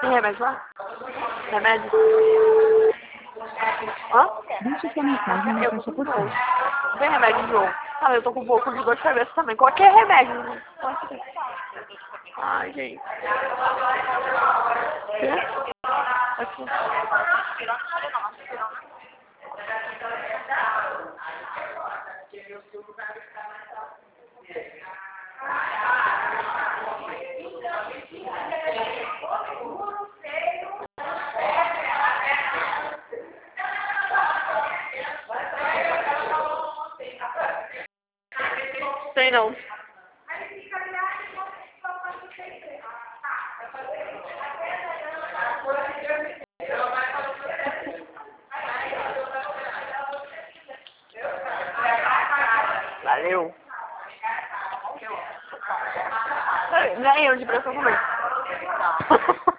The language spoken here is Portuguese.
Tem remédio lá? Remédio? Hã? Deixe sua mensagem na caixa postal. Tem remédio de jogo. Ah, eu tô com um pouco de dor de cabeça também. Qualquer remédio. Ai, gente. Quê? Aqui. Sei não. Valeu. Ganhei de pressão também.